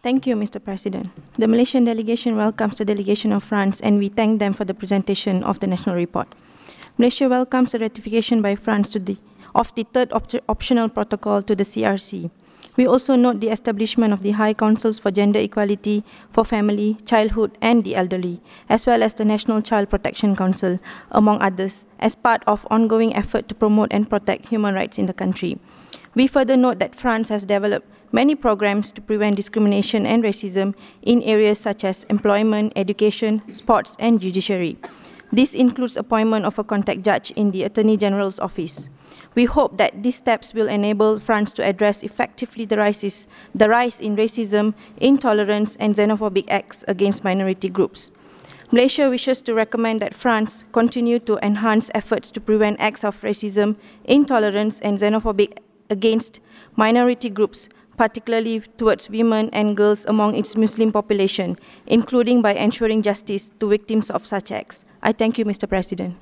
Thank you, Mr. President. The Malaysian delegation welcomes the delegation of France and we thank them for the presentation of the national report. Malaysia welcomes the ratification by France of the third optional protocol to the CRC. We also note the establishment of the High Councils for Gender Equality for Family, Childhood and the Elderly, as well as the National Child Protection Council, among others, as part of ongoing effort to promote and protect human rights in the country. We further note that France has developed many programs to prevent discrimination and racism in areas such as employment, education, sports, and judiciary. This includes appointment of a contact judge in the Attorney General's office. We hope that these steps will enable France to address effectively the rise in racism, intolerance, and xenophobic acts against minority groups. Malaysia wishes to recommend that France continue to enhance efforts to prevent acts of racism, intolerance, and xenophobic against minority groups, particularly towards women and girls among its Muslim population, including by ensuring justice to victims of such acts. I thank you, Mr. President.